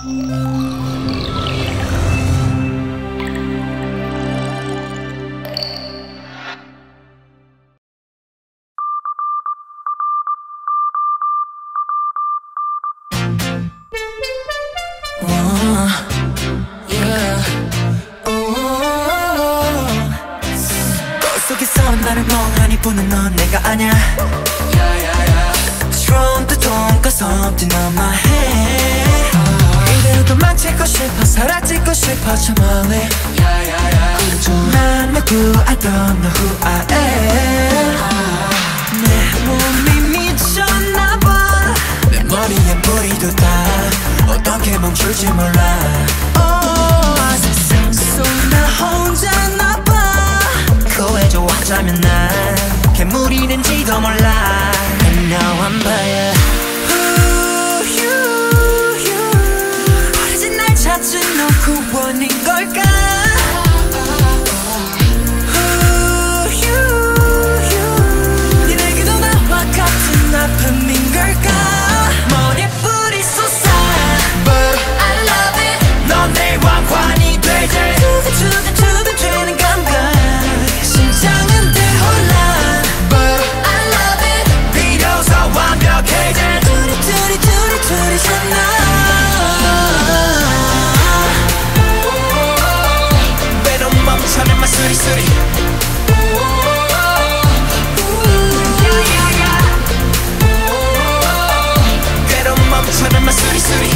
속에서 나를 멍하니 보는 넌 내가 아냐. Strong 또 don't something on my head. 이대로 도망치고 싶어 사라지고 싶어 저 멀리. 난 누구 I don't know who I am. 내 몸이 미쳤나봐. 내 머리에 뿌리도 다 어떻게 멈출지 몰라. 세상 속 나 혼자나봐. 구해줘 어쩌면 난 괴물이 된지도 몰라. And now I'm by 오래전 날 찾은 너 구원인 걸까. 니네게도 나와 같은 아픔인 걸까. 머리에 뿌리 쏟아 But I love it. 넌 내 왕관이 되지. 두근두근두근되는 감각. 심장은 대혼란 But I love it. 비로소 완벽해진 둘이잖아. 외로움 멈춰낸 마 수리수리. 외로움 멈춰낸 마 수리수리.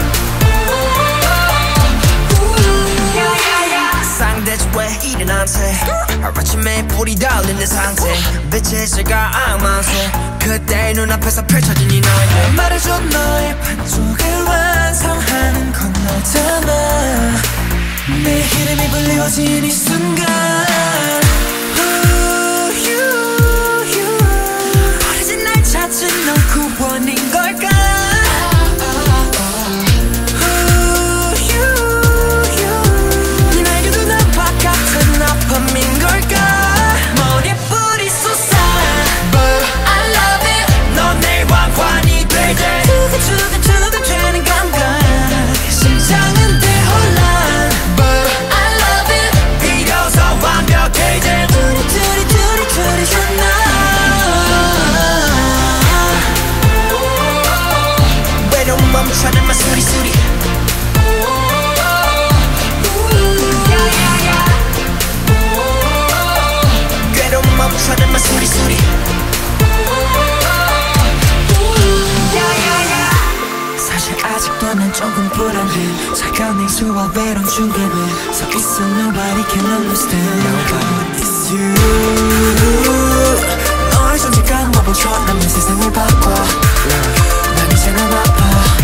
상대지 왜 이래 나한테. 하루아침에 불이 달리는 상태. 빛의 시가 악마세. 그때 눈앞에서 펼쳐진 이 너의 말해줘 너의 반쪽을 완성하는 건 너잖아. 내 이름이 불리워진 이 순간 오래전 날 찾은 넌 구원인 걸까. 니네게도 나와 같은 아픔인 걸까. 머리에 뿌리 쏟아 But I love it. 넌 내 왕관이 되지. 두근두근두근되는 감각. 심장은 대혼란 But I love it. 비로소 완벽해진 둘이잖아. 외로움 멈춰낸 마 수리수리. 괴로움 멈춰낸 마 수리수리. 사실 아직도 난 조금 불안해. 차가운 냉수와 외로운 중간에 서 있어 Nobody can understand. Nobody is you. 너의 존재가 마법처럼 내 세상을 바꿔. 난 이제 난 아파.